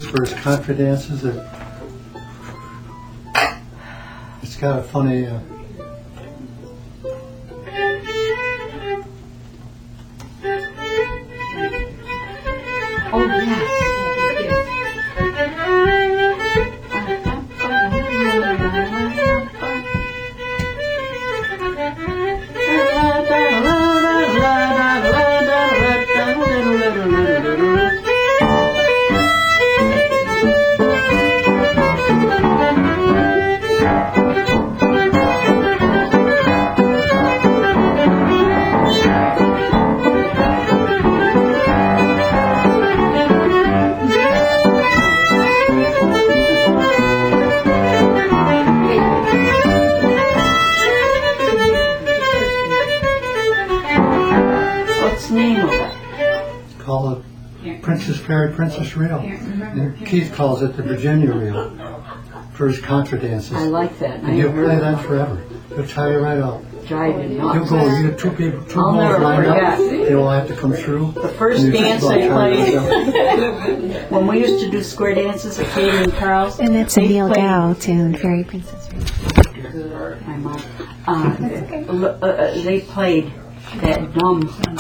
for his contra dances. It's got a funny. Oh, yes. What's the name of it? Call it Princess Fairy Princess Reel. And Keith calls it the Virginia Reel for his contra dances. I like that. And he'll play that forever. He'll tire you right out. Driving You'll nuts. go, you get two people, two I'll balls never lined up, forget. they all have to come through. The first and you're dance just I about tired played, yourself. when we used to do square dances at Katie and Carl's. And that's a they Neil played- Dow tune, Fairy Princess Reel. My mom. They played that dumb